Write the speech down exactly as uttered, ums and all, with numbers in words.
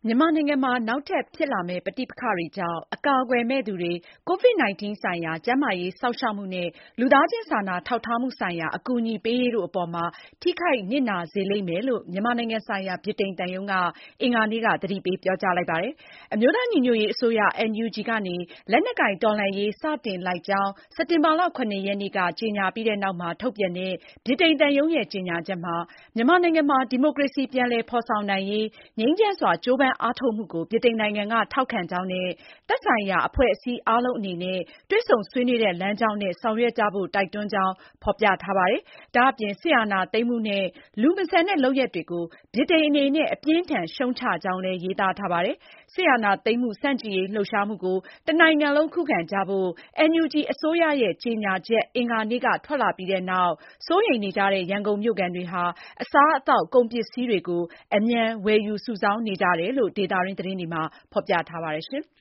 မြန်မာနိုင်ငံမှာ နောက်ထပ်ဖြစ်လာမယ့် ပဋိပက္ခတွေကြောင့် အကာအကွယ်မဲ့သူတွေ ကိုဗစ်-၁၉ ဆိုင်ရာ ကျန်းမာရေးစောင့်ရှောက်မှုနဲ့ လူသားချင်းစာနာထောက်ထားမှုဆိုင်ရာ အကူအညီပေးရေးတို့အပေါ်မှာ ထိခိုက်နစ်နာစေလိမ့်မယ်လို့ မြန်မာနိုင်ငံဆိုင်ရာ ဗြိတိန်သံရုံးက အင်္ဂါနေ့က သတိပေးပြောကြားလိုက်ပါတယ်။ အမျိုးသားညီညွတ်ရေးအစိုးရ အန်ယူဂျီ ကနေ လက်နက်ကိုင်တော်လှန်ရေး စတင်လိုက်ကြောင်း စက်တင်ဘာလ ၇ ရက်နေ့က ကြေညာပြီးနောက်မှာ ထုတ်ပြန်တဲ့ ဗြိတိန်သံရုံးရဲ့ ကြေညာချက်မှာ မြန်မာနိုင်ငံမှာ ဒီမိုကရေစီပြန်လည်ဖေါ်ဆောင်နိုင်ရေး ငြိမ်းချမ်းစွာ ကြိုးပမ်းအားထုတ်မှုကို ဗြိတိန်နိုင်ငံက ထောက်ခံကြောင်းနဲ့ သက်ဆိုင်ရာ အဖွဲ့အစည်းအားလုံးအနေနဲ့ တွေ့ဆုံဆွေးနွေးတဲ့လမ်းကြောင်းနဲ့ ဆောင်ရွက်ကြဖို့ တိုက်တွန်းကြောင်း ဖေါ်ပြထားပါတယ်။ ဒါအပြင် စစ်အာဏာသိမ်းမှုနဲ့ လူမဆန်တဲ့လုပ်ရပ်တွေကို ဗြိတိန်အနေနဲ့ အပြင်းအထန်ရှုတ်ချကြောင်းလည်း ရေးသားထားပါတယ်။ စစ်အာဏာသိမ်းမှု ဆန့်ကျင်ရေးလှုပ်ရှားမှုကို တနိုင်ငံလုံး ခုခံကြဖို့ အန်ယူဂျီ အစိုးရရဲ့ ကြေညာချက် အင်္ဂါနေ့က ထွက်လာပြီးနောက် စိုးရိမ်နေကြတဲ့ ရန်ကုန်မြို့ခံတွေဟာ အစားအသောက်၊ ကုန်ပစ္စည်းတွေကို အမြန်ဝယ်ယူစုဆောင်းနေကြတယ်လို့ ဒေသတွင်းသတင်းတွေမှာ ဖေါ်ပြထားပါတယ်။